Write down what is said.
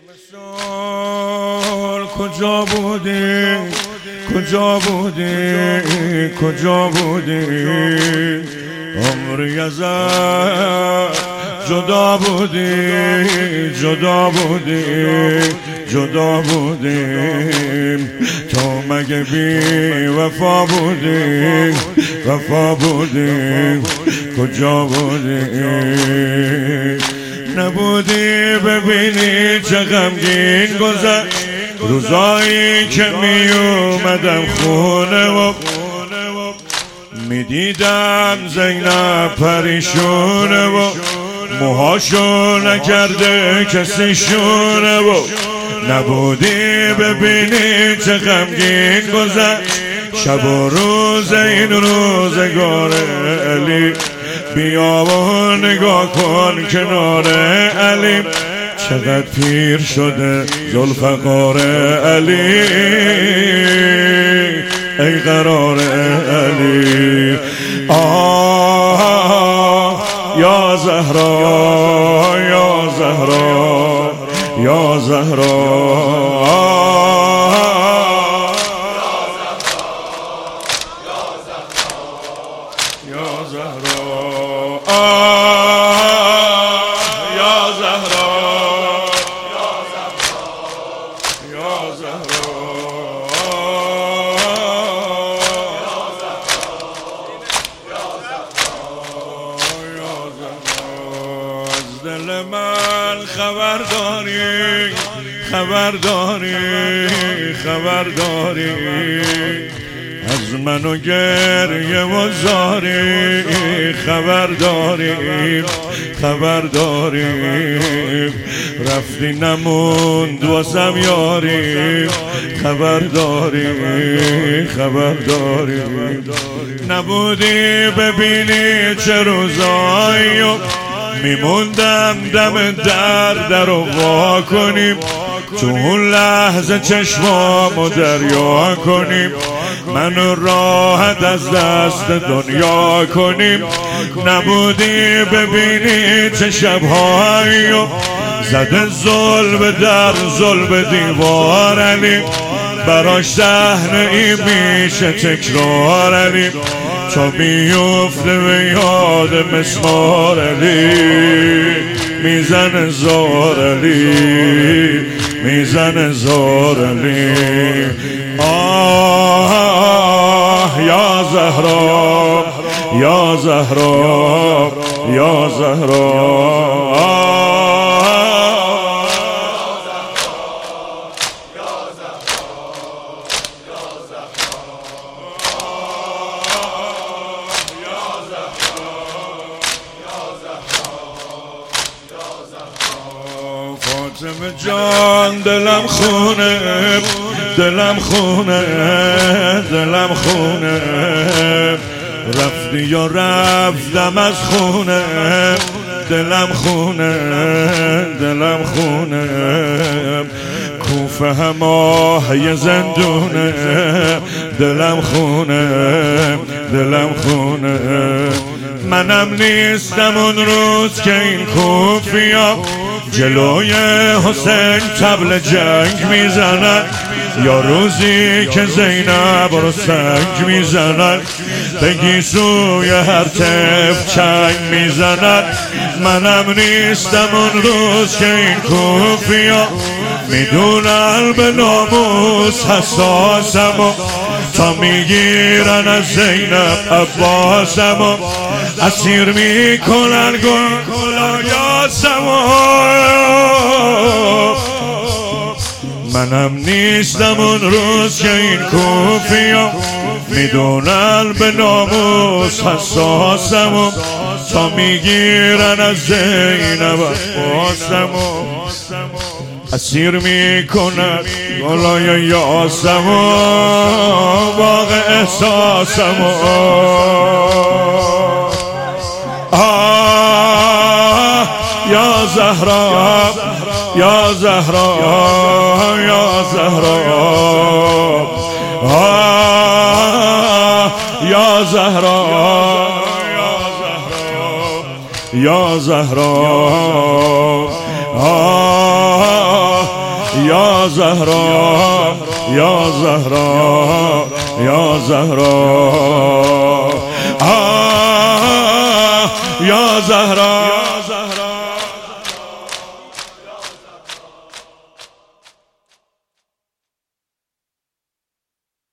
مثال کجا بودی کجا بودی کجا بودی عمری ازت جدا بودی جدا بودی جدا بودیم تو مگه بی وفا بودی وفا بودی کجا بودی نبودی ببینی چه غمگین گذشت روزایی که می اومدم خونه و میدیدم زینب پریشونه و موهاشو نکرده کسی شونه و نبودی ببینی چه غمگین گذشت شب و روز این روزگار علی بیا و نگاه کن کنار علی چقدر پیر شده ذوالفقار علی ای قرار علی یا زهرا یا زهرا یا زهرا دل من خبرداری خبرداری خبرداری از من و گریه و زاری خبرداری خبرداری رفتی نموند واسم یاری خبرداری خبرداری نبودی ببینی چه روزایی میموندم دم در رو وا کنیم تو اون لحظه چشمامو دریا کنیم منو راحت از دست دنیا کنیم نبودی ببینی چه شبهایی زده ظلم در ظلم دیوار علی براش صحنه ای میشه تکرار علی تو میفته به یاد مسمار علی میزن زار علی میزن زار علی یا زهرا یا زهرا یا زهرا فاطمه جان دلم خونه دلم خونه دلم خونه رفتی یا رفتم از خونه دلم خونه دلم خونه کوفه هماه زندونه دلم خونه دلم خونه منم نیستم اون روز که این کوفیا جلوی حسین طبل جنگ میزنن یا روزی که زینب رو سنگ میزنن بگی سوی هر طرف چنگ میزنن منم نیستم اون روز که این کوفیا میدونن به ناموس حساسم و تا میگیرن از زینب عباسم و اسیر میکنن گلایاسم منم نیستم اون روز که این کوفیا میدونن به ناموس حساسم و تا میگیرن از زینب عباسم اسیر میکنن گلای یاسم باغ احساسم یا زهرا یا زهرا یا زهرا یا زهرا یا زهرا یا زهرا یا زهرا یا زهرا یا زهرا